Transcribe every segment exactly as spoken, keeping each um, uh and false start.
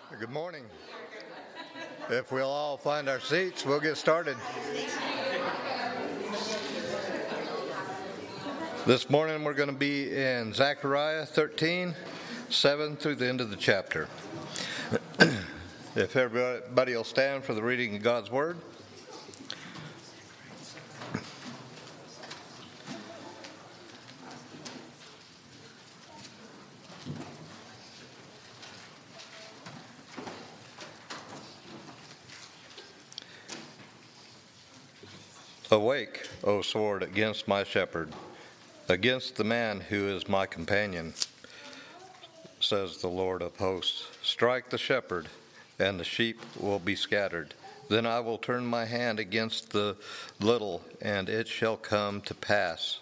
Good morning. If we'll all find our seats, we'll get started. This morning we're going to be in Zechariah thirteen, seven through the end of the chapter. If everybody will stand for the reading of God's Word. Awake, O sword, against my shepherd, against the man who is my companion, says the Lord of hosts. Strike the shepherd, and the sheep will be scattered. Then I will turn my hand against the little, and it shall come to pass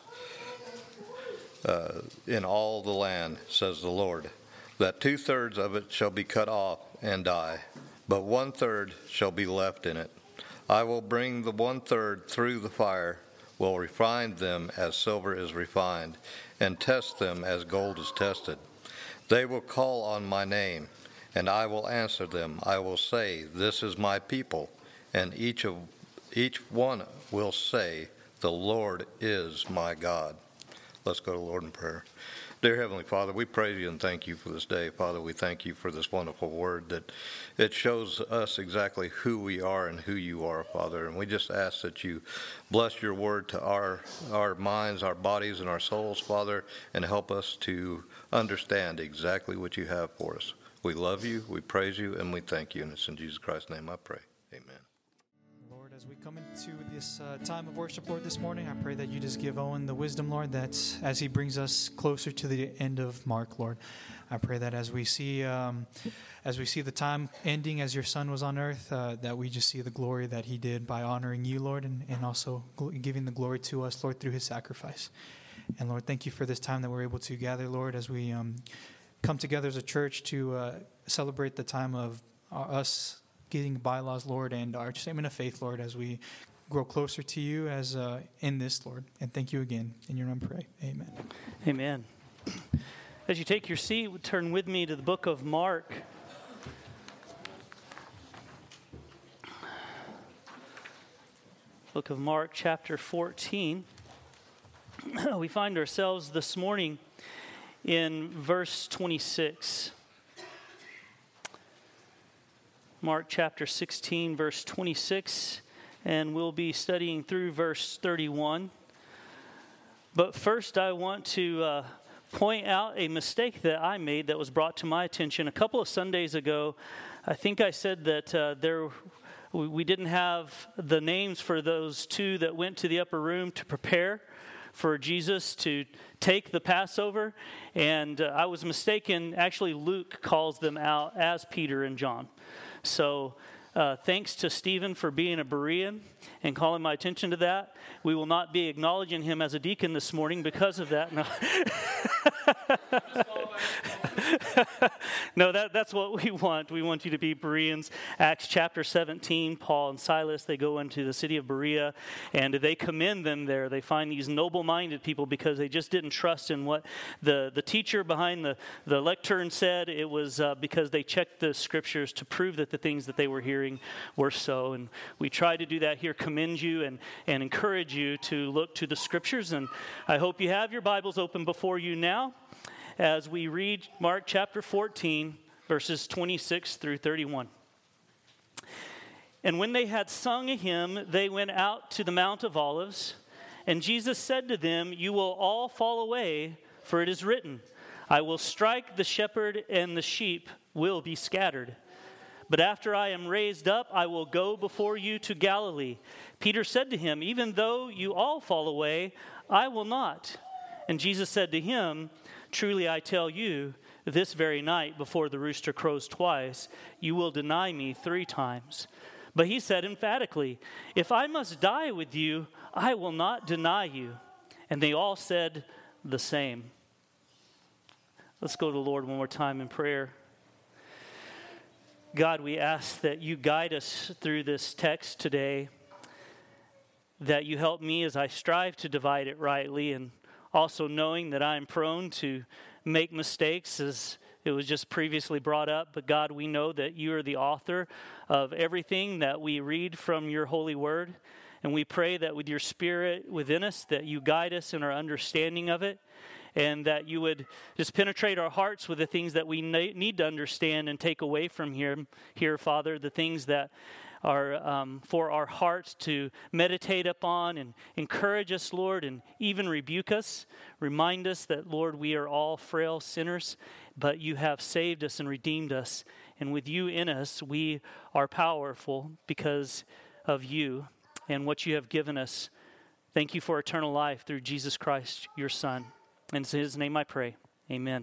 uh, in all the land, says the Lord, that two-thirds of it shall be cut off and die, but one-third shall be left in it. I will bring the one-third through the fire, will refine them as silver is refined, and test them as gold is tested. They will call on my name, and I will answer them. I will say, this is my people, and each of each one will say, the Lord is my God. Let's go to the Lord in prayer. Dear Heavenly Father, we praise you and thank you for this day. Father, we thank you for this wonderful word that it shows us exactly who we are and who you are, Father. And we just ask that you bless your word to our, our minds, our bodies, and our souls, Father, and help us to understand exactly what you have for us. We love you, we praise you, and we thank you. And it's in Jesus Christ's name I pray. Amen. Lord, as we come into this uh, time of worship, Lord, this morning, I pray that you just give Owen the wisdom, Lord, that as he brings us closer to the end of Mark, Lord, I pray that as we see um, as we see the time ending as your son was on earth, uh, that we just see the glory that he did by honoring you, Lord, and, and also gl- giving the glory to us, Lord, through his sacrifice. And Lord, thank you for this time that we're able to gather, Lord, as we um, come together as a church to uh, celebrate the time of uh, us getting bylaws, Lord, and our statement of faith, Lord, as we grow closer to you as uh, in this, Lord. And thank you again. In your name I pray. Amen. Amen. As you take your seat, turn with me to the book of Mark. Book of Mark, chapter fourteen. We find ourselves this morning in verse twenty-six. Mark chapter sixteen, verse twenty-six, and we'll be studying through verse thirty-one. But first I want to uh, point out a mistake that I made that was brought to my attention. A couple of Sundays ago, I think I said that uh, there we, we didn't have the names for those two that went to the upper room to prepare for Jesus to take the Passover, and uh, I was mistaken. Actually, Luke calls them out as Peter and John. So uh, thanks to Stephen for being a Berean and calling my attention to that. We will not be acknowledging him as a deacon this morning because of that. No, no that, that's what we want. We want you to be Bereans. Acts chapter seventeen, Paul and Silas, they go into the city of Berea, and they commend them there. They find these noble-minded people because they just didn't trust in what the, the teacher behind the, the lectern said. It was uh, because they checked the scriptures to prove that the things that they were hearing were so. And we try to do that here, commend you and, and encourage you to look to the scriptures. And I hope you have your Bibles open before you now as we read Mark chapter fourteen, verses twenty-six through thirty-one. And when they had sung a hymn, they went out to the Mount of Olives, and Jesus said to them, you will all fall away, for it is written, I will strike the shepherd, and the sheep will be scattered. But after I am raised up, I will go before you to Galilee. Peter said to him, even though you all fall away, I will not. And Jesus said to him, truly I tell you, this very night before the rooster crows twice, you will deny me three times. But he said emphatically, if I must die with you, I will not deny you. And they all said the same. Let's go to the Lord one more time in prayer. God, we ask that you guide us through this text today, that you help me as I strive to divide it rightly, and also knowing that I am prone to make mistakes as it was just previously brought up. But God, we know that you are the author of everything that we read from your holy word. And we pray that with your Spirit within us, that you guide us in our understanding of it, and that you would just penetrate our hearts with the things that we need to understand and take away from here, here Father, the things that are um, for our hearts to meditate upon and encourage us, Lord, and even rebuke us. Remind us that, Lord, we are all frail sinners, but you have saved us and redeemed us. And with you in us, we are powerful because of you and what you have given us. Thank you for eternal life through Jesus Christ, your Son. And in his name I pray. Amen.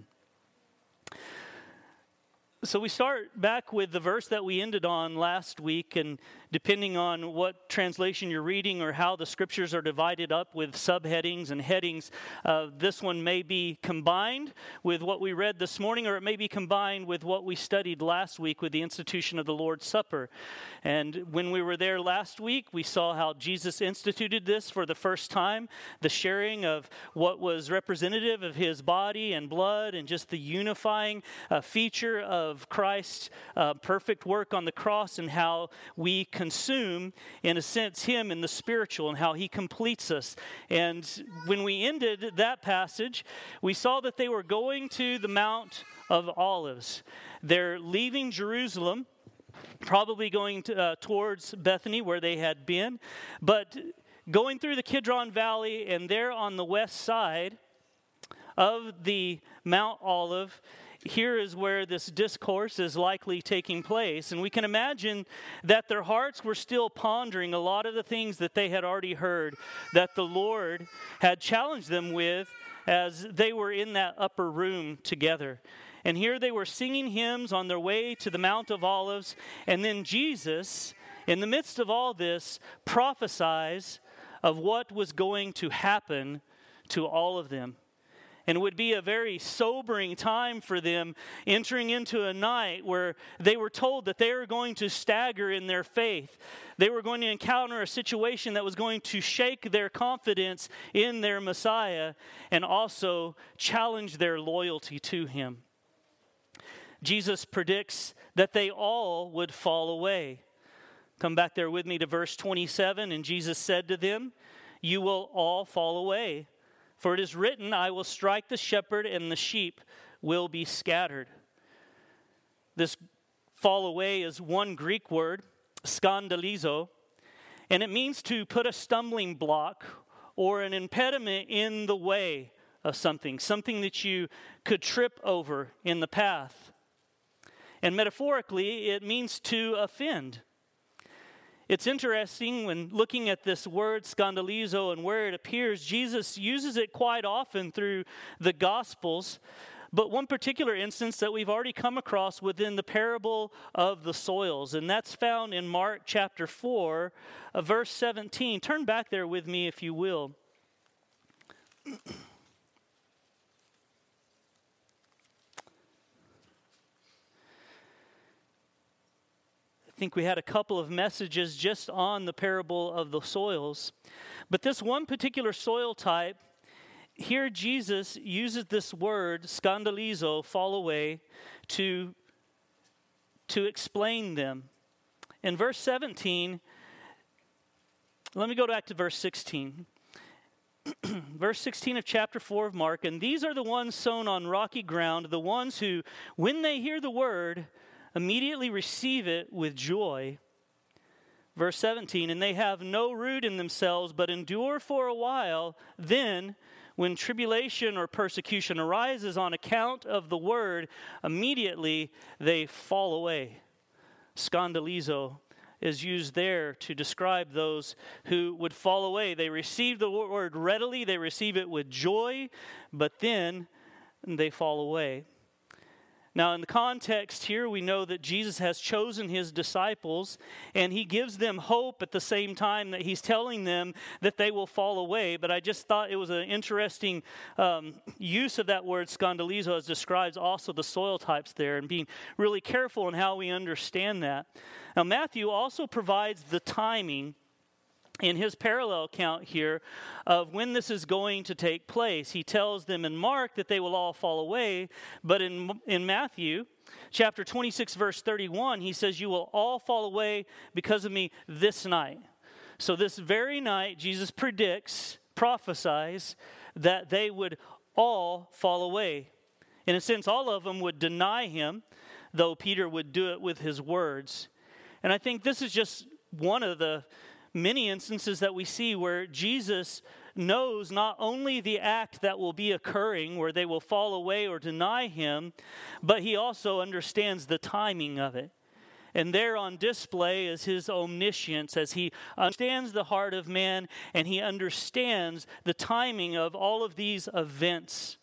So we start back with the verse that we ended on last week, and depending on what translation you're reading or how the scriptures are divided up with subheadings and headings, uh, this one may be combined with what we read this morning, or it may be combined with what we studied last week with the institution of the Lord's Supper. And when we were there last week, we saw how Jesus instituted this for the first time, the sharing of what was representative of his body and blood, and just the unifying uh, feature of Christ's uh, perfect work on the cross, and how we consume, in a sense, him in the spiritual, and how he completes us. And when we ended that passage, we saw that they were going to the Mount of Olives. They're leaving Jerusalem, probably going to, uh, towards Bethany where they had been, but going through the Kidron Valley, and there on the west side of the Mount Olive, here is where this discourse is likely taking place. And we can imagine that their hearts were still pondering a lot of the things that they had already heard, that the Lord had challenged them with as they were in that upper room together. And here they were singing hymns on their way to the Mount of Olives. And then Jesus, in the midst of all this, prophesies of what was going to happen to all of them. And it would be a very sobering time for them, entering into a night where they were told that they were going to stagger in their faith. They were going to encounter a situation that was going to shake their confidence in their Messiah and also challenge their loyalty to him. Jesus predicts that they all would fall away. Come back there with me to verse twenty-seven. And Jesus said to them, "You will all fall away. For it is written, I will strike the shepherd, and the sheep will be scattered." This fall away is one Greek word, skandalizo, and it means to put a stumbling block or an impediment in the way of something, something that you could trip over in the path. And metaphorically, it means to offend. It's interesting when looking at this word, skandalizo, and where it appears, Jesus uses it quite often through the Gospels. But one particular instance that we've already come across within the parable of the soils, and that's found in Mark chapter four, uh, verse seventeen. Turn back there with me if you will. I think we had a couple of messages just on the parable of the soils. But this one particular soil type, here Jesus uses this word, skandalizo, fall away, to, to explain them. In verse seventeen, let me go back to verse sixteen. Verse sixteen of chapter four of Mark, "And these are the ones sown on rocky ground, the ones who, when they hear the word, immediately receive it with joy." Verse seventeen, "And they have no root in themselves, but endure for a while. Then, when tribulation or persecution arises on account of the word, immediately they fall away." Skandalizo is used there to describe those who would fall away. They receive the word readily, they receive it with joy, but then they fall away. Now, in the context here, we know that Jesus has chosen his disciples, and he gives them hope at the same time that he's telling them that they will fall away. But I just thought it was an interesting um, use of that word skandalizo, as describes also the soil types there, and being really careful in how we understand that. Now, Matthew also provides the timing in his parallel account here of when this is going to take place. He tells them in Mark that they will all fall away, but in, in Matthew chapter twenty-six, verse thirty-one, he says, you will all fall away because of me this night. So this very night, Jesus predicts, prophesies, that they would all fall away. In a sense, all of them would deny him, though Peter would do it with his words. And I think this is just one of the many instances that we see where Jesus knows not only the act that will be occurring where they will fall away or deny him, but he also understands the timing of it. And there on display is his omniscience as he understands the heart of man and he understands the timing of all of these events.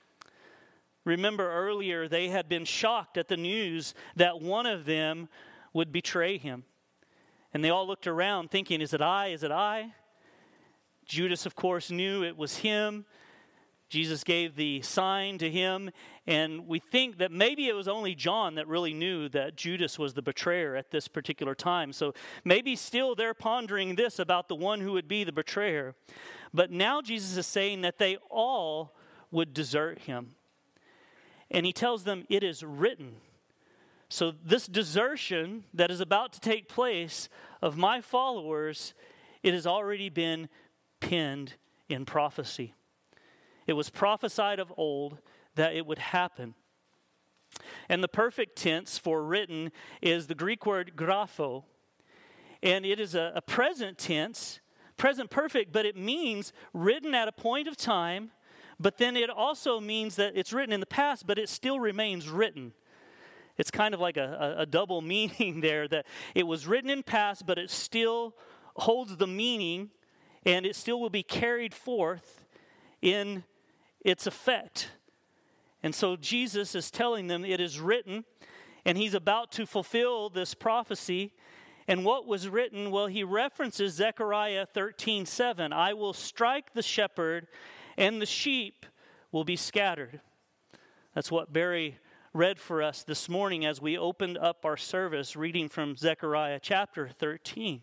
Remember earlier, they had been shocked at the news that one of them would betray him. And they all looked around thinking, is it I? Is it I? Judas, of course, knew it was him. Jesus gave the sign to him. And we think that maybe it was only John that really knew that Judas was the betrayer at this particular time. So maybe still they're pondering this about the one who would be the betrayer. But now Jesus is saying that they all would desert him. And he tells them, it is written. So this desertion that is about to take place of my followers, it has already been penned in prophecy. It was prophesied of old that it would happen. And the perfect tense for written is the Greek word grapho. And it is a, a present tense, present perfect, but it means written at a point of time, but then it also means that it's written in the past, but it still remains written. It's kind of like a, a, a double meaning there, that it was written in past, but it still holds the meaning, and it still will be carried forth in its effect. And so Jesus is telling them it is written, and he's about to fulfill this prophecy. And what was written? Well, he references Zechariah thirteen seven. I will strike the shepherd, and the sheep will be scattered. That's what Barry read for us this morning as we opened up our service, reading from Zechariah chapter thirteen.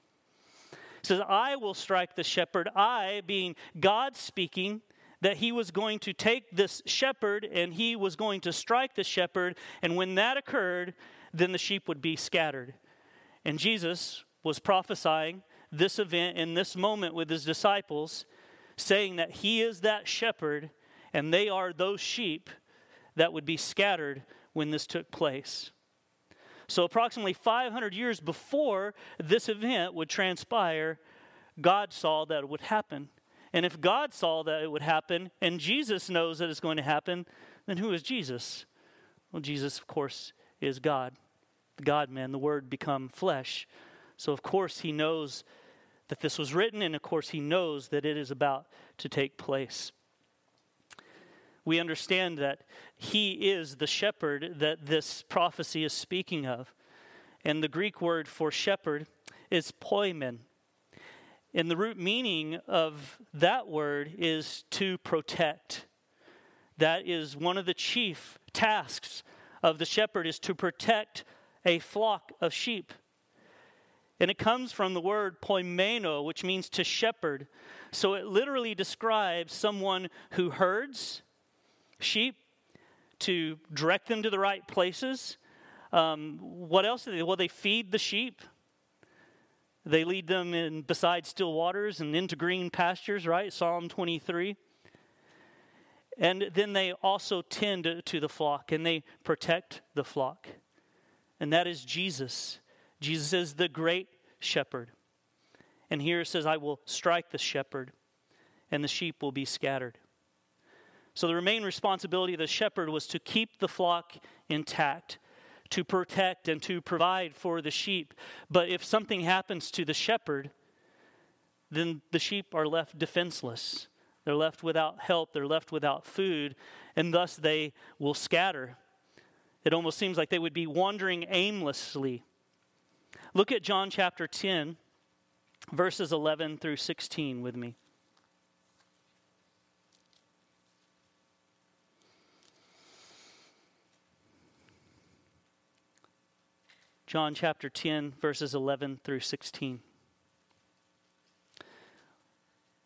It says, I will strike the shepherd. I, being God speaking, that he was going to take this shepherd and he was going to strike the shepherd. And when that occurred, then the sheep would be scattered. And Jesus was prophesying this event in this moment with his disciples, saying that he is that shepherd and they are those sheep that would be scattered when this took place. So approximately five hundred years before this event would transpire, God saw that it would happen. And if God saw that it would happen, and Jesus knows that it's going to happen, then who is Jesus? Well, Jesus, of course, is God. The God-man, the Word become flesh. So of course he knows that this was written, and of course he knows that it is about to take place. We understand that he is the shepherd that this prophecy is speaking of. And the Greek word for shepherd is poimen. And the root meaning of that word is to protect. That is one of the chief tasks of the shepherd, is to protect a flock of sheep. And it comes from the word poimeno, which means to shepherd. So it literally describes someone who herds sheep, to direct them to the right places. Um, what else do they? Well, they feed the sheep. They lead them in beside still waters and into green pastures, right? Psalm twenty-three. And then they also tend to, to the flock, and they protect the flock. And that is Jesus. Jesus is the great shepherd. And here it says, I will strike the shepherd, and the sheep will be scattered. So the main responsibility of the shepherd was to keep the flock intact, to protect and to provide for the sheep. But if something happens to the shepherd, then the sheep are left defenseless. They're left without help. They're left without food, and thus they will scatter. It almost seems like they would be wandering aimlessly. Look at John chapter ten, verses eleven through sixteen with me. John chapter ten, verses eleven through sixteen.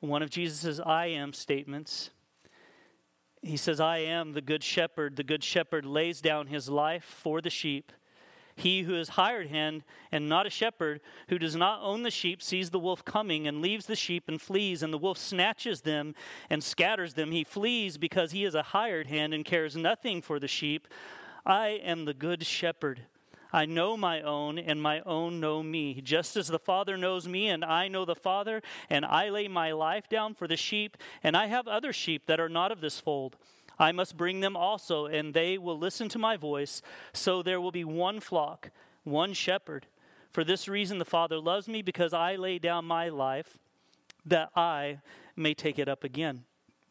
one of Jesus' I am statements. He says, I am the good shepherd. The good shepherd lays down his life for the sheep. He who is hired hand and not a shepherd, who does not own the sheep, sees the wolf coming and leaves the sheep and flees, and the wolf snatches them and scatters them. He flees because he is a hired hand and cares nothing for the sheep. I am the good shepherd. I know my own, and my own know me. Just as the Father knows me, and I know the Father, and I lay my life down for the sheep, and I have other sheep that are not of this fold. I must bring them also, and they will listen to my voice. So there will be one flock, one shepherd. For this reason the Father loves me, because I lay down my life, that I may take it up again.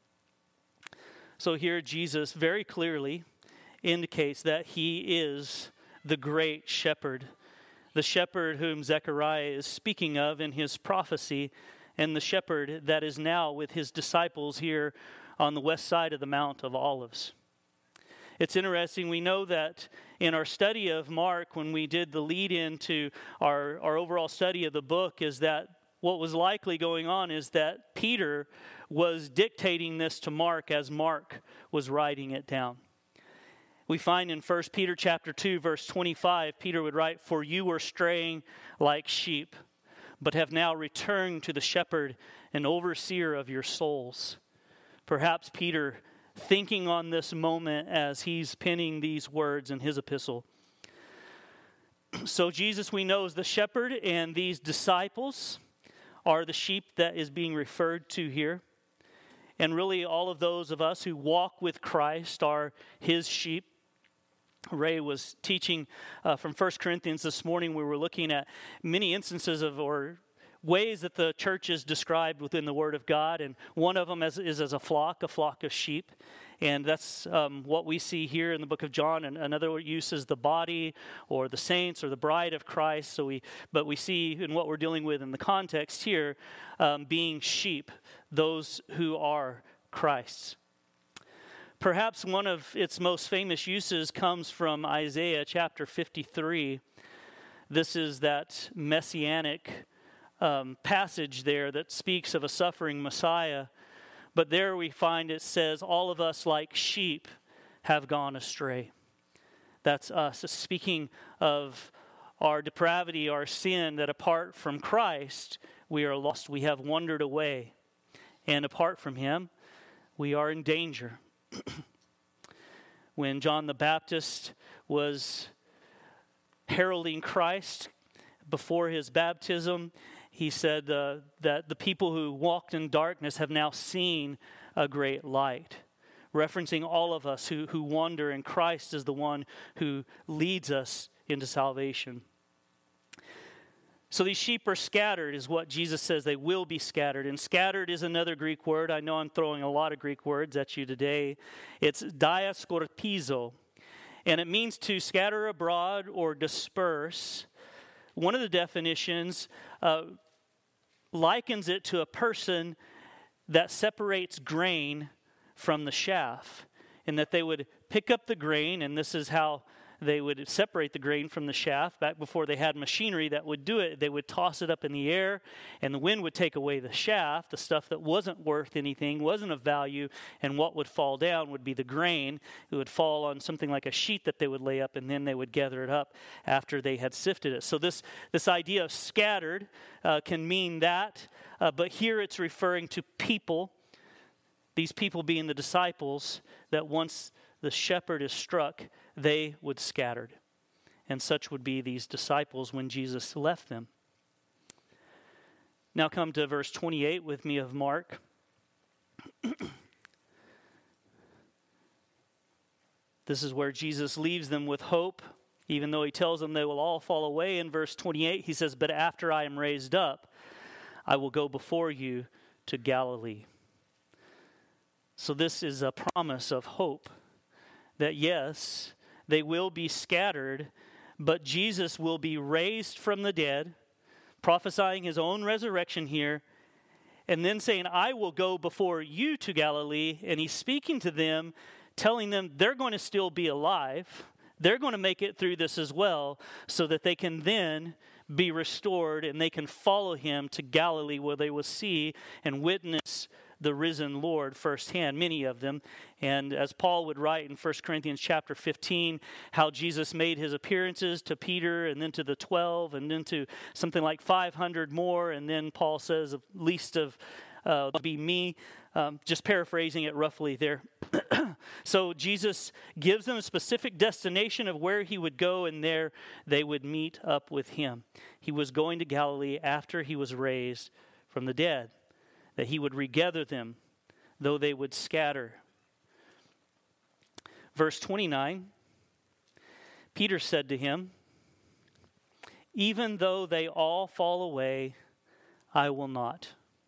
So here Jesus very clearly indicates that he is the great shepherd, the shepherd whom Zechariah is speaking of in his prophecy, and the shepherd that is now with his disciples here on the west side of the Mount of Olives. It's interesting, we know that in our study of Mark, when we did the lead into our, our overall study of the book, is that what was likely going on is that Peter was dictating this to Mark as Mark was writing it down. We find in First Peter chapter two, verse twenty-five, Peter would write, For you were straying like sheep, but have now returned to the shepherd and overseer of your souls. Perhaps Peter thinking on this moment as he's penning these words in his epistle. So Jesus, we know, is the shepherd, and these disciples are the sheep that is being referred to here. And really all of those of us who walk with Christ are his sheep. Ray was teaching uh, from First Corinthians this morning. We were looking at many instances of or ways that the church is described within the Word of God, and one of them is, is as a flock, a flock of sheep. And that's um, what we see here in the book of John. And another use is the body or the saints or the bride of Christ. So we, but we see in what we're dealing with in the context here, um, being sheep, those who are Christ's. Perhaps one of its most famous uses comes from Isaiah chapter fifty-three. This is that messianic um, passage there that speaks of a suffering Messiah. But there we find it says, all of us like sheep have gone astray. That's us. It's speaking of our depravity, our sin, that apart from Christ, we are lost. We have wandered away. And apart from him, we are in danger. When John the Baptist was heralding Christ before his baptism, he said uh, that the people who walked in darkness have now seen a great light, referencing all of us who, who wander, and Christ is the one who leads us into salvation. So these sheep are scattered, is what Jesus says. They will be scattered. And scattered is another Greek word. I know I'm throwing a lot of Greek words at you today. It's diascorpizo, and it means to scatter abroad or disperse. One of the definitions uh, likens it to a person that separates grain from the chaff, and that they would pick up the grain, and this is how they would separate the grain from the chaff. Back before they had machinery that would do it, they would toss it up in the air, and the wind would take away the chaff, the stuff that wasn't worth anything, wasn't of value, and what would fall down would be the grain. It would fall on something like a sheet that they would lay up, and then they would gather it up after they had sifted it. So this, this idea of scattered uh, can mean that, uh, but here it's referring to people, these people being the disciples, that once the shepherd is struck, they would scatter. And such would be these disciples when Jesus left them. Now come to verse twenty-eight with me of Mark. This is where Jesus leaves them with hope, even though he tells them they will all fall away. In verse twenty-eight, he says, But after I am raised up, I will go before you to Galilee. So this is a promise of hope. That yes, they will be scattered, but Jesus will be raised from the dead, prophesying his own resurrection here, and then saying, I will go before you to Galilee. And he's speaking to them, telling them they're going to still be alive. they're going to make it through this as well, so that they can then be restored and they can follow him to Galilee, where they will see and witness the risen Lord firsthand, many of them. And as Paul would write in First Corinthians chapter fifteen, how Jesus made his appearances to Peter and then to the twelve and then to something like five hundred more. And then Paul says, least of uh, be me, um, just paraphrasing it roughly there. So Jesus gives them a specific destination of where he would go, and there they would meet up with him. He was going to Galilee after he was raised from the dead, that he would regather them, though they would scatter. Verse twenty-nine, Peter said to him, even though they all fall away, I will not.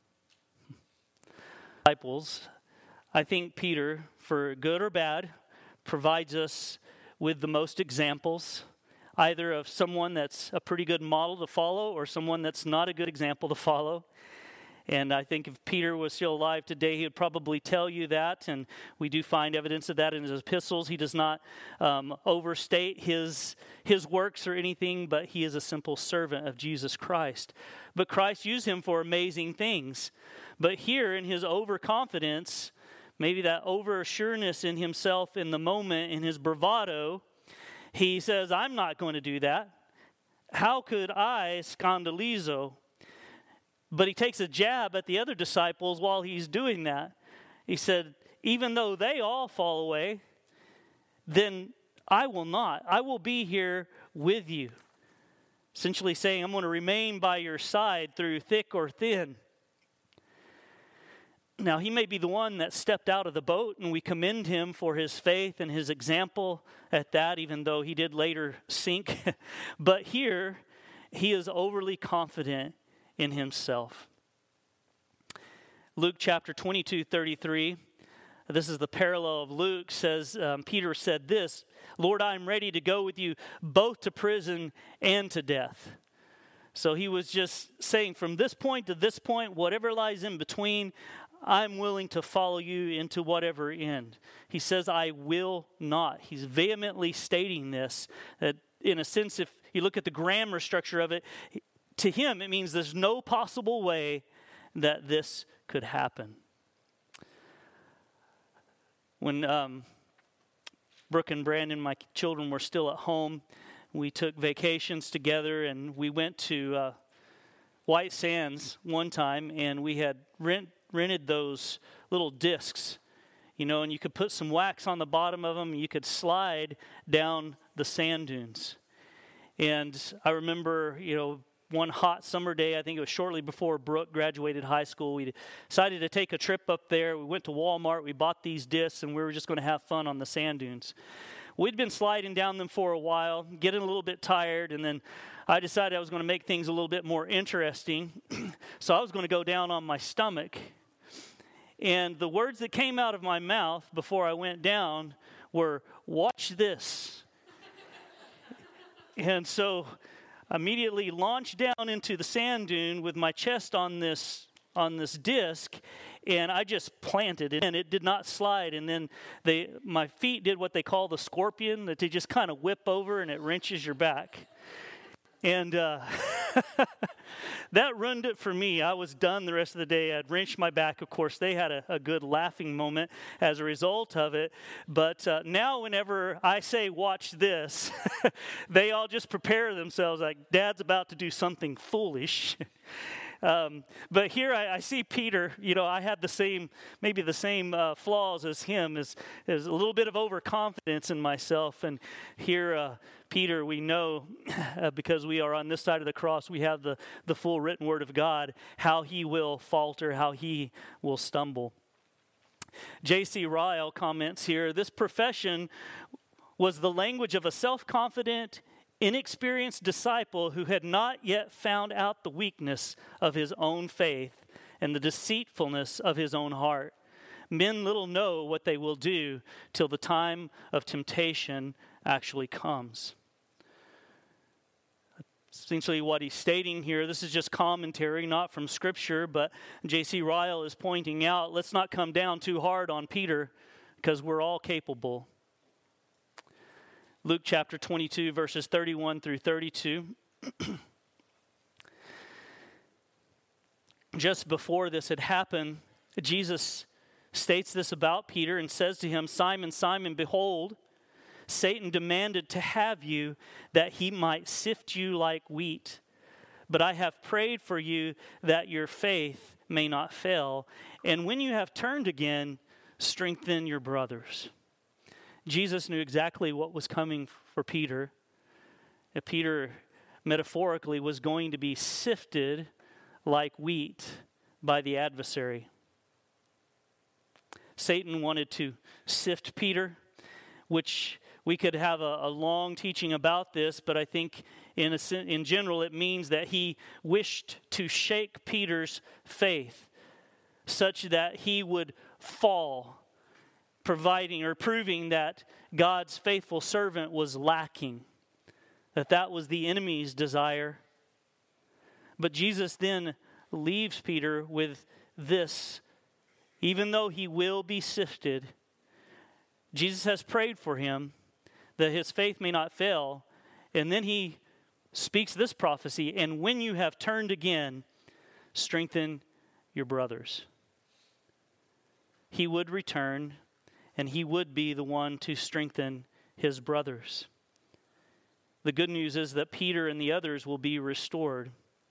Disciples, I think Peter, for good or bad, provides us with the most examples, either of someone that's a pretty good model to follow or someone that's not a good example to follow. And I think if Peter was still alive today, he would probably tell you that. And we do find evidence of that in his epistles. He does not um, overstate his, his works or anything, but he is a simple servant of Jesus Christ. But Christ used him for amazing things. But here in his overconfidence, maybe that over-assureness in himself in the moment, in his bravado, he says, I'm not going to do that. How could I scandalizo? But he takes a jab at the other disciples while he's doing that. He said, even though they all fall away, then I will not. I will be here with you. Essentially saying, I'm going to remain by your side through thick or thin. Now, he may be the one that stepped out of the boat, and we commend him for his faith and his example at that, even though he did later sink. But here, he is overly confident in himself. Luke chapter twenty-two, thirty-three, this is the parallel of Luke, says, um, Peter said this, Lord, I am ready to go with you both to prison and to death. So he was just saying, from this point to this point, whatever lies in between, I'm willing to follow you into whatever end. He says, I will not. He's vehemently stating this, that in a sense, if you look at the grammar structure of it, to him it means there's no possible way that this could happen. When um, Brooke and Brandon, my children, were still at home, we took vacations together, and we went to uh, White Sands one time, and we had rent rented those little discs, you know, and you could put some wax on the bottom of them, and you could slide down the sand dunes. And I remember, you know, one hot summer day, I think it was shortly before Brooke graduated high school, we decided to take a trip up there. We went to Walmart, we bought these discs, and we were just going to have fun on the sand dunes. We'd been sliding down them for a while, getting a little bit tired, and then I decided I was going to make things a little bit more interesting. So I was going to go down on my stomach. And the words that came out of my mouth before I went down were, watch this. And so I immediately launched down into the sand dune with my chest on this on this disc, and I just planted it, and it did not slide. And then they, my feet did what they call the scorpion, that they just kind of whip over, and it wrenches your back. And uh, that ruined it for me. I was done the rest of the day. I'd wrenched my back. Of course, they had a, a good laughing moment as a result of it. But uh, now whenever I say, watch this, they all just prepare themselves like, Dad's about to do something foolish. Um, but here I, I see Peter, you know, I had the same, maybe the same uh, flaws as him, is, is a little bit of overconfidence in myself. And here, uh, Peter, we know, uh, because we are on this side of the cross, we have the, the full written word of God, how he will falter, how he will stumble. J C Ryle comments here, this profession was the language of a self-confident, inexperienced disciple who had not yet found out the weakness of his own faith and the deceitfulness of his own heart. Men little know what they will do till the time of temptation actually comes. Essentially what he's stating here, this is just commentary, not from Scripture, but J C Ryle is pointing out, let's not come down too hard on Peter because we're all capable. Luke chapter twenty-two, verses thirty-one through thirty-two. Just before this had happened, Jesus states this about Peter and says to him, "Simon, Simon, behold, Satan demanded to have you that he might sift you like wheat. But I have prayed for you that your faith may not fail. And when you have turned again, strengthen your brothers." Jesus knew exactly what was coming for Peter. That Peter, metaphorically, was going to be sifted like wheat by the adversary. Satan wanted to sift Peter, which we could have a, a long teaching about this, but I think in, a, in general it means that he wished to shake Peter's faith such that he would fall, providing or proving that God's faithful servant was lacking, that that was the enemy's desire. But Jesus then leaves Peter with this: even though he will be sifted, Jesus has prayed for him that his faith may not fail. And then he speaks this prophecy: "And when you have turned again, strengthen your brothers." He would return, and he would be the one to strengthen his brothers. The good news is that Peter and the others will be restored.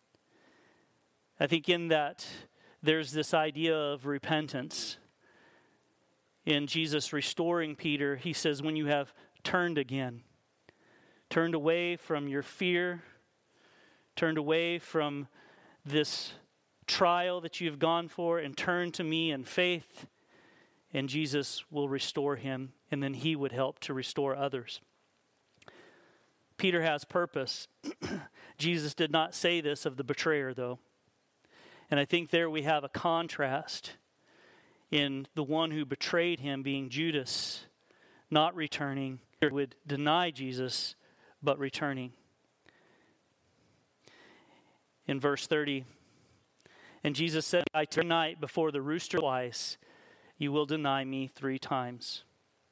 I think in that there's this idea of repentance. In Jesus restoring Peter, he says, when you have turned again, turned away from your fear, turned away from this trial that you've gone for, and turned to me in faith, and Jesus will restore him, and then he would help to restore others. Peter has purpose. Jesus did not say this of the betrayer, though. And I think there we have a contrast in the one who betrayed him being Judas, not returning, would deny Jesus, but returning. In verse thirty, "And Jesus said, I tonight before the rooster twice, you will deny me three times."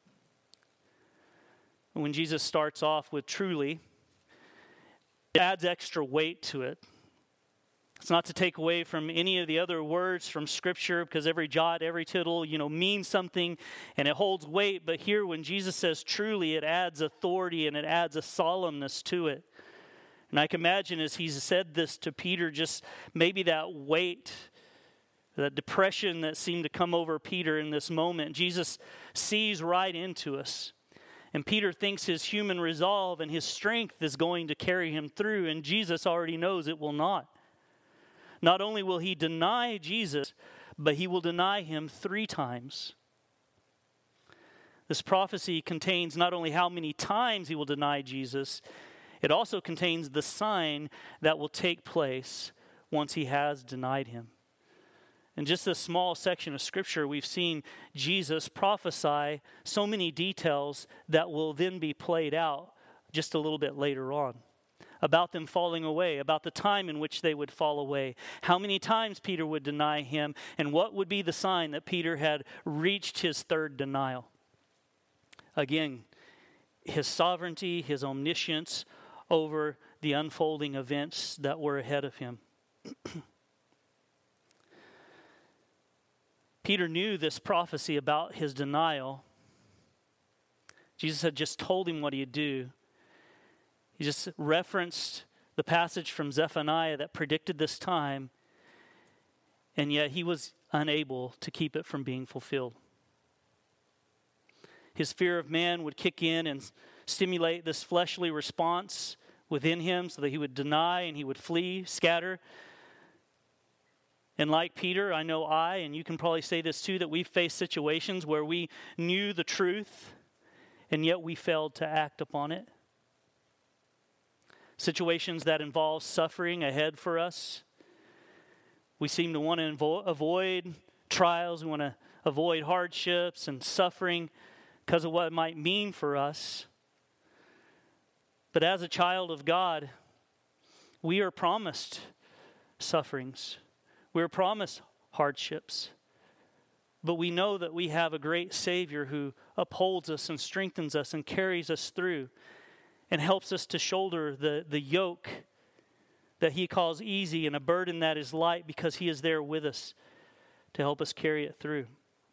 When Jesus starts off with truly, it adds extra weight to it. It's not to take away from any of the other words from Scripture, because every jot, every tittle, you know, means something and it holds weight. But here when Jesus says truly, it adds authority and it adds a solemnness to it. And I can imagine as he's said this to Peter, just maybe that weight, that depression that seemed to come over Peter in this moment, Jesus sees right into us. And Peter thinks his human resolve and his strength is going to carry him through, and Jesus already knows it will not. Not only will he deny Jesus, but he will deny him three times. This prophecy contains not only how many times he will deny Jesus, it also contains the sign that will take place once he has denied him. In just this small section of Scripture, we've seen Jesus prophesy so many details that will then be played out just a little bit later on. About them falling away, about the time in which they would fall away, how many times Peter would deny him, and what would be the sign that Peter had reached his third denial. Again, his sovereignty, his omniscience over the unfolding events that were ahead of him. Peter knew this prophecy about his denial. Jesus had just told him what he'd do. He just referenced the passage from Zephaniah that predicted this time, and yet he was unable to keep it from being fulfilled. His fear of man would kick in and stimulate this fleshly response within him so that he would deny and he would flee, scatter. And like Peter, I know I, and you can probably say this too, that we've faced situations where we knew the truth and yet we failed to act upon it. Situations that involve suffering ahead for us. We seem to want to invo- avoid trials. We want to avoid hardships and suffering because of what it might mean for us. But as a child of God, we are promised sufferings. We are promised hardships. but we know that we have a great Savior who upholds us and strengthens us and carries us through and helps us to shoulder the, the yoke that he calls easy and a burden that is light, because he is there with us to help us carry it through.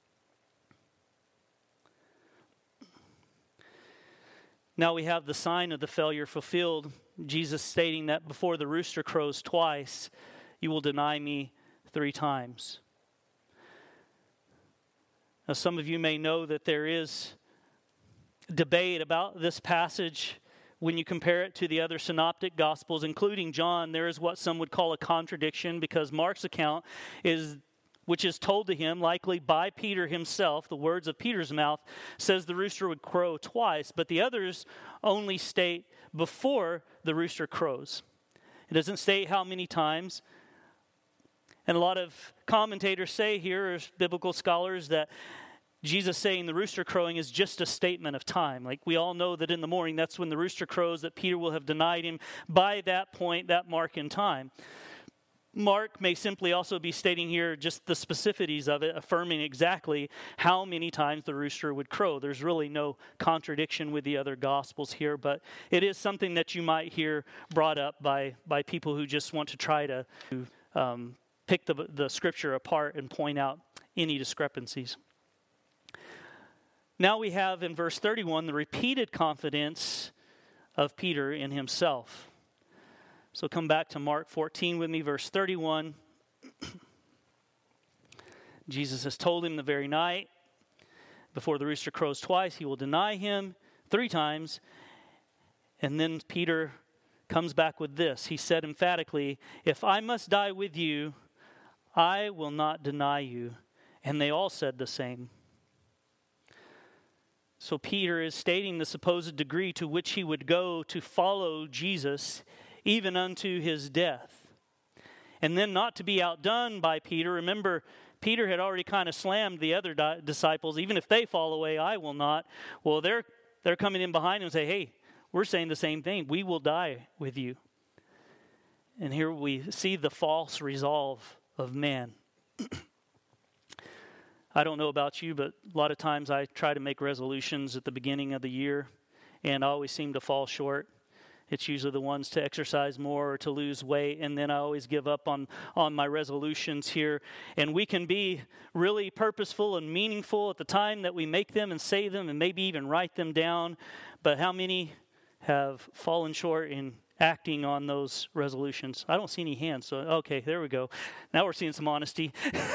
Now we have the sign of the failure fulfilled. Jesus stating that before the rooster crows twice, you will deny me three times. Now some of you may know that there is debate about this passage. When you compare it to the other synoptic gospels, including John, there is what some would call a contradiction, because Mark's account is, which is told to him likely by Peter himself, the words of Peter's mouth, says the rooster would crow twice, but the others only state before the rooster crows. It doesn't state how many times. And a lot of commentators say here, as biblical scholars, that Jesus saying the rooster crowing is just a statement of time. Like we all know that in the morning, that's when the rooster crows, that Peter will have denied him by that point, that mark in time. Mark may simply also be stating here just the specificities of it, affirming exactly how many times the rooster would crow. There's really no contradiction with the other gospels here, but it is something that you might hear brought up by, by people who just want to try to um, pick the, the scripture apart and point out any discrepancies. Now we have in verse thirty-one the repeated confidence of Peter in himself. So come back to Mark fourteen with me, verse thirty-one. Jesus has told him the very night, before the rooster crows twice, he will deny him three times. And then Peter comes back with this. He said emphatically, if I must die with you, I will not deny you. And they all said the same. So Peter is stating the supposed degree to which he would go to follow Jesus, even unto his death. And then not to be outdone by Peter. Remember, Peter had already kind of slammed the other di- disciples. Even if they fall away, I will not. Well, they're they're coming in behind him and say, hey, we're saying the same thing. We will die with you. And here we see the false resolve of man. I don't know about you, but a lot of times I try to make resolutions at the beginning of the year, and I always seem to fall short. It's usually the ones to exercise more or to lose weight, and then I always give up on, on my resolutions here. And we can be really purposeful and meaningful at the time that we make them and say them and maybe even write them down, but how many have fallen short in acting on those resolutions? I don't see any hands, so okay, there we go. Now we're seeing some honesty.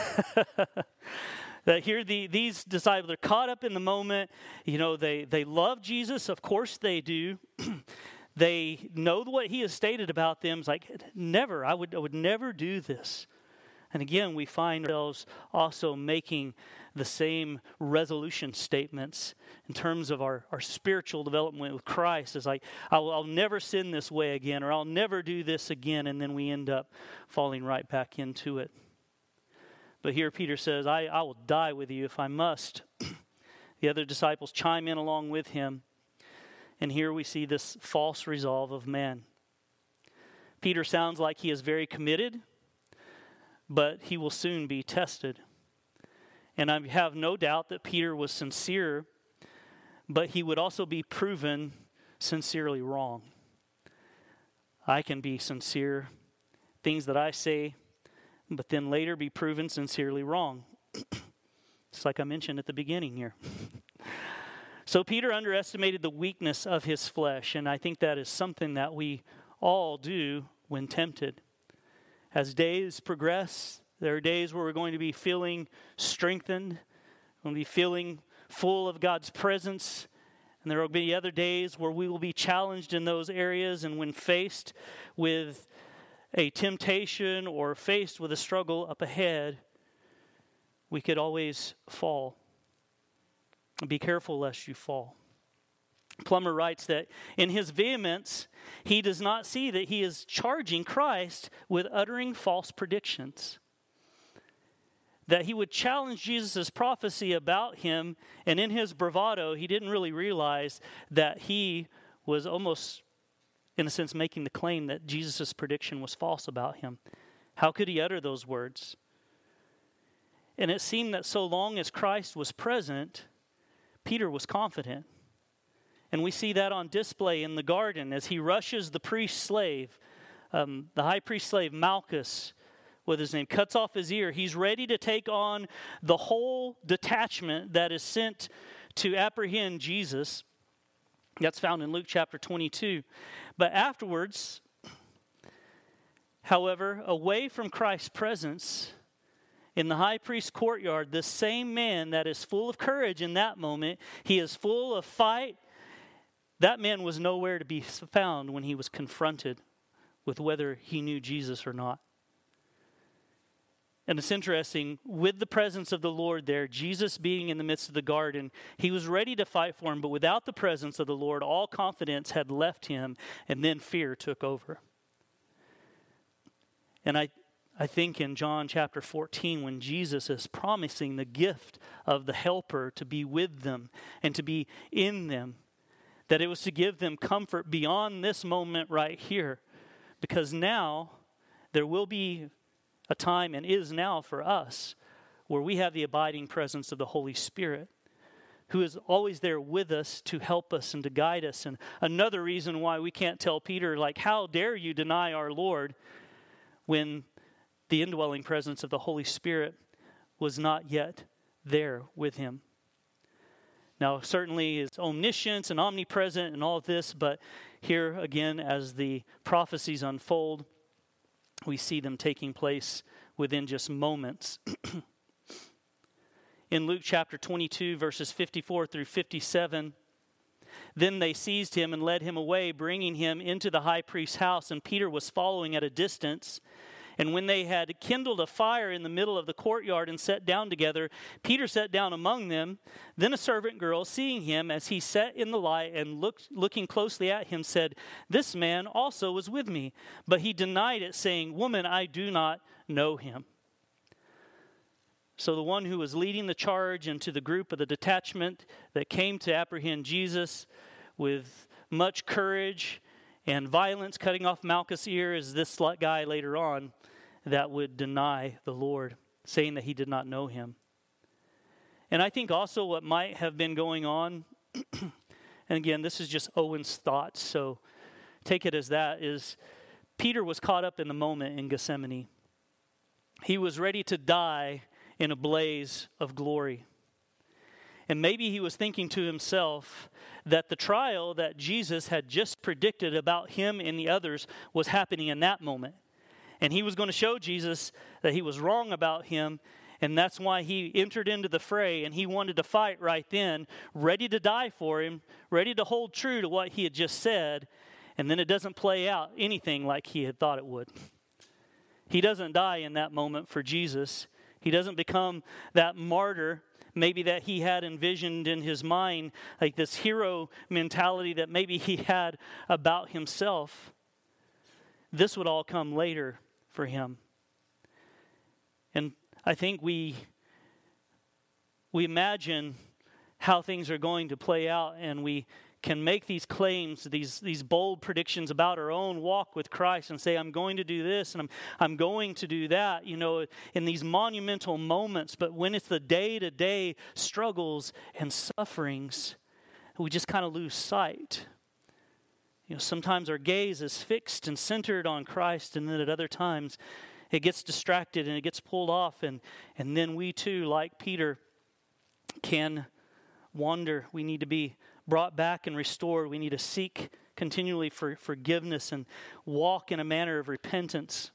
That here the, these disciples are caught up in the moment. You know, they, they love Jesus. Of course they do. They know what he has stated about them. It's like, never, I would, I would never do this. And again, we find ourselves also making the same resolution statements in terms of our, our spiritual development with Christ. It's like, I'll, I'll never sin this way again, or I'll never do this again. And then we end up falling right back into it. But here Peter says, I, I will die with you if I must. The other disciples chime in along with him. And here we see this false resolve of man. Peter sounds like he is very committed, but he will soon be tested. And I have no doubt that Peter was sincere, but he would also be proven sincerely wrong. I can be sincere, things that I say, but then later be proven sincerely wrong. It's like I mentioned at the beginning here. So Peter underestimated the weakness of his flesh, and I think that is something that we all do when tempted. As days progress, there are days where we're going to be feeling strengthened, we're going to be feeling full of God's presence, and there will be other days where we will be challenged in those areas, and when faced with a temptation or faced with a struggle up ahead, we could always fall. Be careful lest you fall. Plummer writes that in his vehemence, he does not see that he is charging Christ with uttering false predictions. That he would challenge Jesus' prophecy about him, and in his bravado, he didn't really realize that he was almost, in a sense, making the claim that Jesus' prediction was false about him. How could he utter those words? And it seemed that so long as Christ was present, Peter was confident. And we see that on display in the garden as he rushes the priest's slave, um, the high priest's slave, Malchus, with his name, cuts off his ear. He's ready to take on the whole detachment that is sent to apprehend Jesus. That's found in Luke chapter twenty-two. But afterwards, however, away from Christ's presence, in the high priest's courtyard, this same man that is full of courage in that moment, he is full of fight. That man was nowhere to be found when he was confronted with whether he knew Jesus or not. And it's interesting, with the presence of the Lord there, Jesus being in the midst of the garden, he was ready to fight for him, but without the presence of the Lord, all confidence had left him, and then fear took over. And I, I think in John chapter fourteen, when Jesus is promising the gift of the helper to be with them and to be in them, that it was to give them comfort beyond this moment right here. Because now there will be a time, and is now for us, where we have the abiding presence of the Holy Spirit, who is always there with us to help us and to guide us. And another reason why we can't tell Peter, like, how dare you deny our Lord, when the indwelling presence of the Holy Spirit was not yet there with him. Now, certainly his omniscience and omnipresent and all of this, but here again, as the prophecies unfold, we see them taking place within just moments. In Luke chapter twenty-two, verses fifty-four through fifty-seven, then they seized him and led him away, bringing him into the high priest's house, and Peter was following at a distance. And when they had kindled a fire in the middle of the courtyard and sat down together, Peter sat down among them. Then a servant girl, seeing him as he sat in the light and looked, looking closely at him, said, "This man also was with me." But he denied it, saying, "Woman, I do not know him." So the one who was leading the charge into the group of the detachment that came to apprehend Jesus with much courage and violence, cutting off Malchus' ear, is this guy later on that would deny the Lord, saying that he did not know him. And I think also what might have been going on, and again, this is just Owen's thoughts, so take it as that, is Peter was caught up in the moment in Gethsemane. He was ready to die in a blaze of glory. And maybe he was thinking to himself that the trial that Jesus had just predicted about him and the others was happening in that moment. And he was going to show Jesus that he was wrong about him, and that's why he entered into the fray, and he wanted to fight right then, ready to die for him, ready to hold true to what he had just said, and then it doesn't play out anything like he had thought it would. He doesn't die in that moment for Jesus. He doesn't become that martyr maybe that he had envisioned in his mind, like this hero mentality that maybe he had about himself. This would all come later for him. And I think we we imagine how things are going to play out, and we can make these claims, these, these bold predictions about our own walk with Christ and say, I'm going to do this and I'm, I'm going to do that, you know, in these monumental moments. But when it's the day-to-day struggles and sufferings, we just kind of lose sight. You know, sometimes our gaze is fixed and centered on Christ, and then at other times it gets distracted and it gets pulled off, and, and then we too, like Peter, can wander. We need to be brought back and restored. We need to seek continually for forgiveness and walk in a manner of repentance.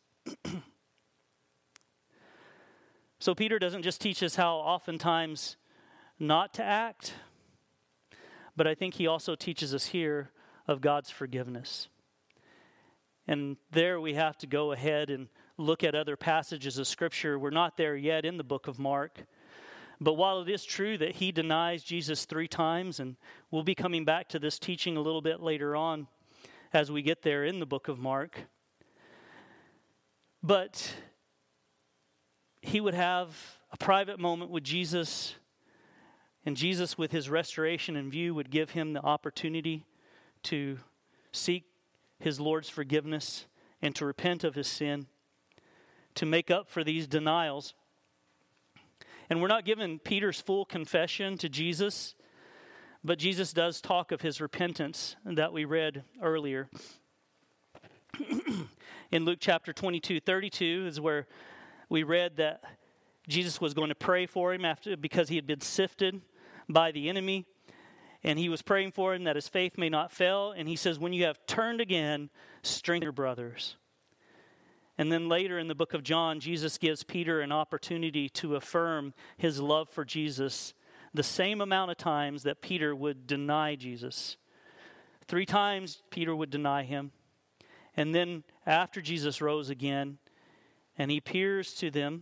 So Peter doesn't just teach us how oftentimes not to act, but I think he also teaches us here of God's forgiveness. And there we have to go ahead and look at other passages of Scripture. We're not there yet in the book of Mark. But while it is true that he denies Jesus three times, and we'll be coming back to this teaching a little bit later on as we get there in the book of Mark, but he would have a private moment with Jesus, and Jesus, with his restoration in view, would give him the opportunity to seek his Lord's forgiveness and to repent of his sin, to make up for these denials. And we're not given Peter's full confession to Jesus, but Jesus does talk of his repentance that we read earlier. In Luke chapter twenty-two, thirty-two is where we read that Jesus was going to pray for him after because he had been sifted by the enemy. And he was praying for him that his faith may not fail. And he says, when you have turned again, strengthen your brothers. And then later in the book of John, Jesus gives Peter an opportunity to affirm his love for Jesus the same amount of times that Peter would deny Jesus. Three times Peter would deny him. And then after Jesus rose again, and he appears to them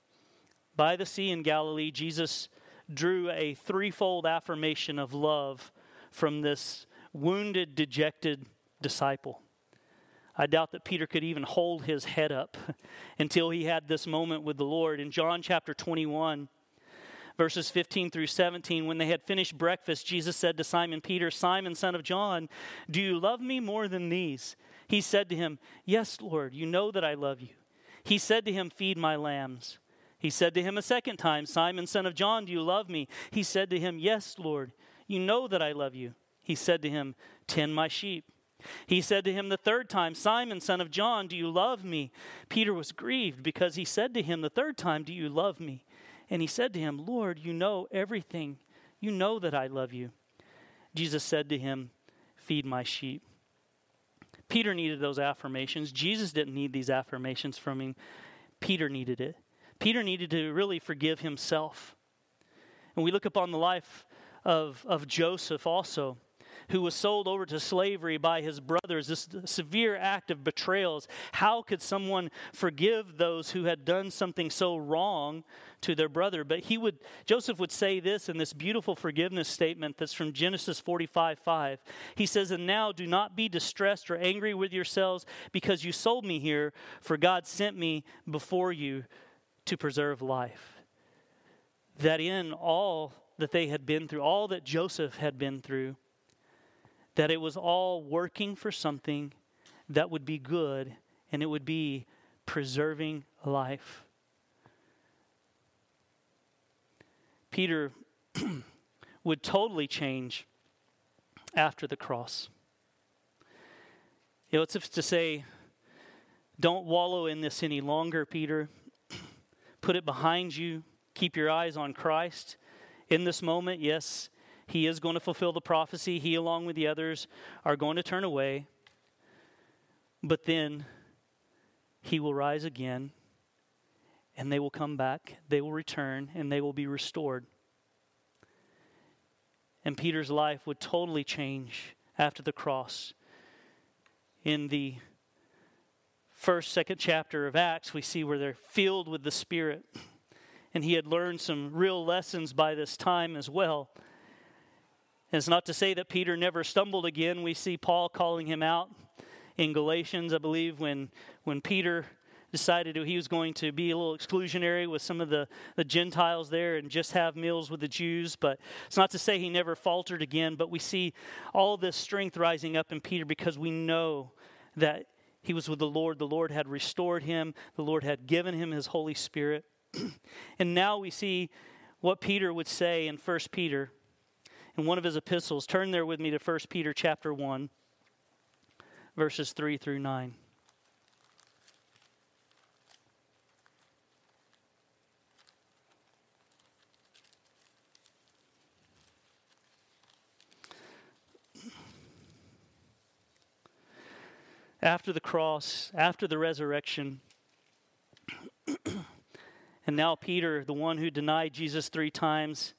by the sea in Galilee, Jesus drew a threefold affirmation of love from this wounded, dejected disciple. I doubt that Peter could even hold his head up until he had this moment with the Lord. In John chapter twenty-one, verses fifteen through seventeen, when they had finished breakfast, Jesus said to Simon Peter, Simon, son of John, do you love me more than these? He said to him, yes, Lord, you know that I love you. He said to him, feed my lambs. He said to him a second time, Simon, son of John, do you love me? He said to him, yes, Lord, you know that I love you. He said to him, tend my sheep. He said to him the third time, Simon, son of John, do you love me? Peter was grieved because he said to him the third time, do you love me? And he said to him, Lord, you know everything. You know that I love you. Jesus said to him, feed my sheep. Peter needed those affirmations. Jesus didn't need these affirmations from him. Peter needed it. Peter needed to really forgive himself. And we look upon the life of, of Joseph also, who was sold over to slavery by his brothers, this severe act of betrayals. How could someone forgive those who had done something so wrong to their brother? But he would, Joseph would say this in this beautiful forgiveness statement that's from Genesis forty-five five. He says, and now do not be distressed or angry with yourselves because you sold me here, for God sent me before you to preserve life. That in all that they had been through, all that Joseph had been through, that it was all working for something that would be good, and it would be preserving life. Peter would totally change after the cross. You know, it's to say, don't wallow in this any longer, Peter. Put it behind you. Keep your eyes on Christ. In this moment, yes, he is going to fulfill the prophecy. He, along with the others, are going to turn away. But then he will rise again, and they will come back. They will return, and they will be restored. And Peter's life would totally change after the cross. In the first, second chapter of Acts, we see where they're filled with the Spirit. And he had learned some real lessons by this time as well. And it's not to say that Peter never stumbled again. We see Paul calling him out in Galatians, I believe, when, when Peter decided he was going to be a little exclusionary with some of the, the Gentiles there and just have meals with the Jews. But it's not to say he never faltered again, but we see all this strength rising up in Peter because we know that he was with the Lord. The Lord had restored him. The Lord had given him his Holy Spirit. And now we see what Peter would say in First Peter in one of his epistles. Turn there with me to First Peter chapter one, verses three through nine. After the cross, after the resurrection, and now Peter, the one who denied Jesus three times,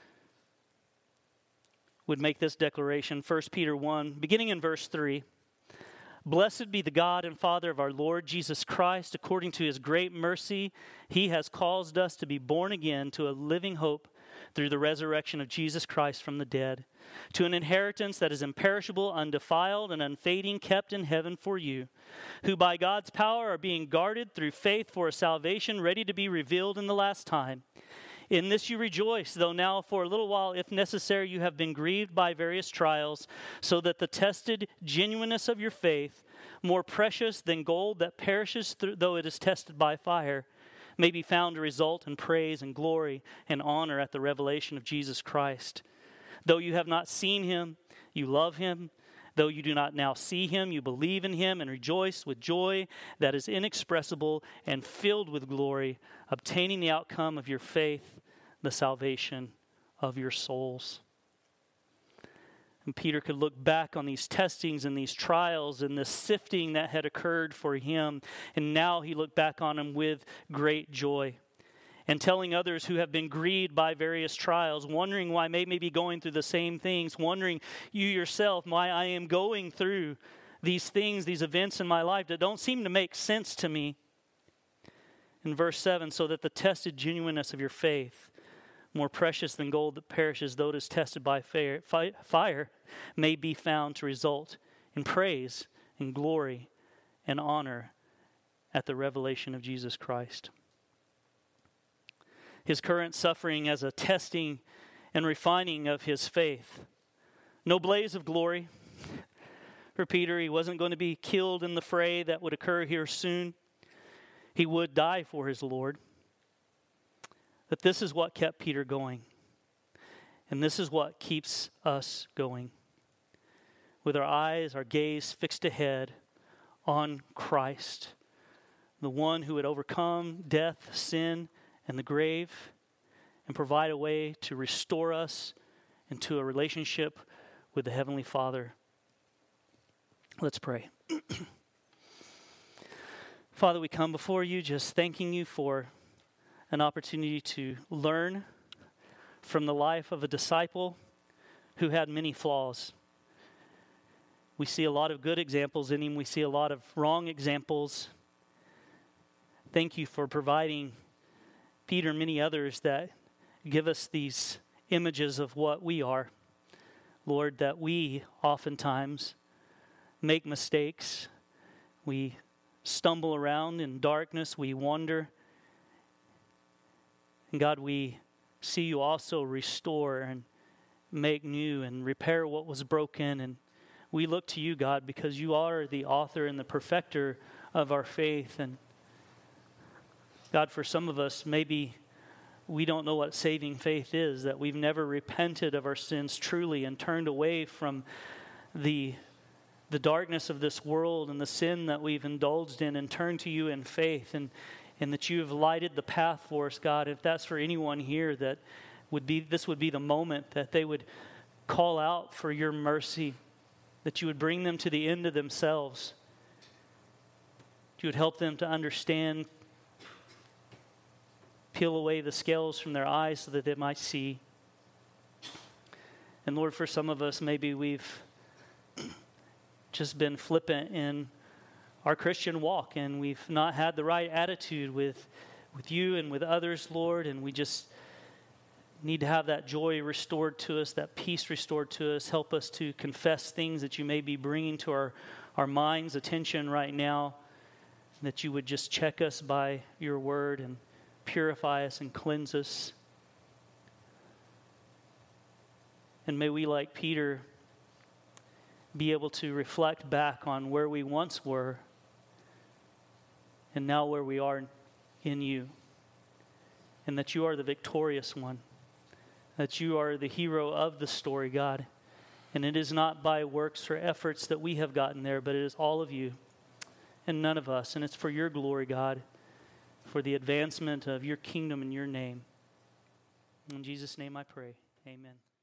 would make this declaration. First Peter one, beginning in verse three. Blessed be the God and Father of our Lord Jesus Christ. According to his great mercy, he has caused us to be born again to a living hope through the resurrection of Jesus Christ from the dead, to an inheritance that is imperishable, undefiled, and unfading, kept in heaven for you, who by God's power are being guarded through faith for a salvation ready to be revealed in the last time. In this you rejoice, though now for a little while, if necessary, you have been grieved by various trials, so that the tested genuineness of your faith, more precious than gold that perishes th- though it is tested by fire, may be found to result in praise and glory and honor at the revelation of Jesus Christ. Though you have not seen him, you love him. Though you do not now see him, you believe in him and rejoice with joy that is inexpressible and filled with glory, obtaining the outcome of your faith, the salvation of your souls. And Peter could look back on these testings and these trials and the sifting that had occurred for him, and now he looked back on them with great joy. And telling others who have been grieved by various trials, wondering why they may be going through the same things, wondering you yourself why I am going through these things, these events in my life that don't seem to make sense to me. In verse seven, so that the tested genuineness of your faith, more precious than gold that perishes, though it is tested by fire, may be found to result in praise and glory and honor at the revelation of Jesus Christ. His current suffering as a testing and refining of his faith. No blaze of glory for Peter. He wasn't going to be killed in the fray that would occur here soon. He would die for his Lord. But this is what kept Peter going. And this is what keeps us going. With our eyes, our gaze fixed ahead on Christ, the one who had overcome death, sin, and the grave, and provide a way to restore us into a relationship with the Heavenly Father. Let's pray. Father, we come before you just thanking you for an opportunity to learn from the life of a disciple who had many flaws. We see a lot of good examples in him. We see a lot of wrong examples. Thank you for providing Peter and many others that give us these images of what we are. Lord, that we oftentimes make mistakes. We stumble around in darkness. We wander. And God, we see you also restore and make new and repair what was broken. And we look to you, God, because you are the author and the perfecter of our faith. And God, for some of us, maybe we don't know what saving faith is, that we've never repented of our sins truly and turned away from the, the darkness of this world and the sin that we've indulged in and turned to you in faith, and, and that you have lighted the path for us, God. If that's for anyone here, that would be this would be the moment that they would call out for your mercy, that you would bring them to the end of themselves. You would help them to understand, peel away the scales from their eyes so that they might see. And Lord, for some of us, maybe we've just been flippant in our Christian walk, and we've not had the right attitude with, with you and with others, Lord, and we just need to have that joy restored to us, that peace restored to us. Help us to confess things that you may be bringing to our, our mind's attention right now, that you would just check us by your word and purify us and cleanse us. And may we, like Peter, be able to reflect back on where we once were and now where we are in you. And that you are the victorious one. That you are the hero of the story, God. And it is not by works or efforts that we have gotten there, but it is all of you and none of us. And it's for your glory, God, for the advancement of your kingdom in your name. In Jesus' name I pray. Amen.